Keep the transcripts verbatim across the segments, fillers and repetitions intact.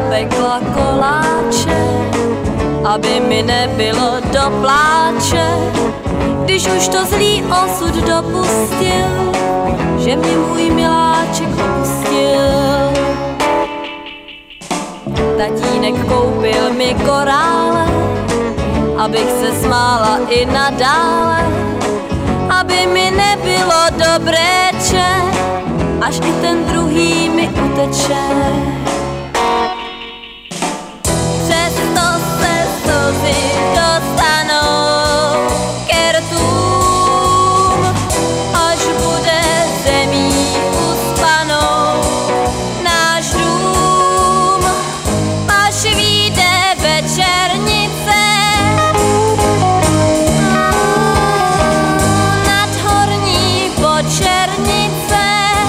napekla koláče, aby mi nebylo do pláče, když už to zlý osud dopustil, že mě můj miláček opustil. Tatínek koupil mi korále, abych se smála i nadále, aby mi nebylo dobré, če, až i ten druhý mi uteče. Přesto se slzy dostanou ke rtům, až bude zemí uspanou náš dům, až vyjde večernice nad horní Počernice.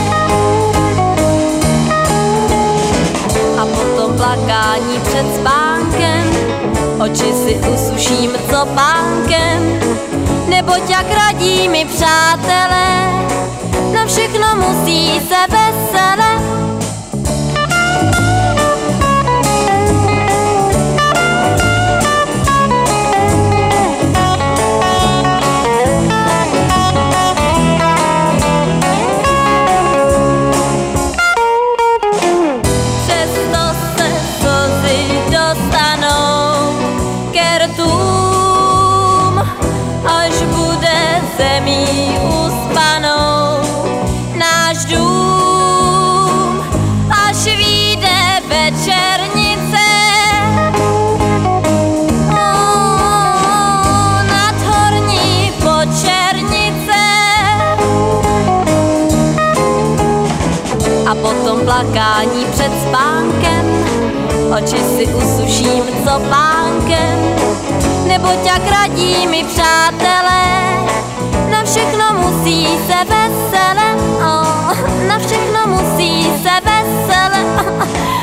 A potom plakání před spánkem, oči si usuším copánkem, neboť jak radí mi přátelé, na všechno musí se vesele. Až bude zemí uspanou náš dům, až vyjde večernice nad horní Počernice. A potom plakání před spánkem, oči si usuším copánkem, neboť jak radí mi přátelé, na všechno musí se vesele, oh, na všechno musí se vesele.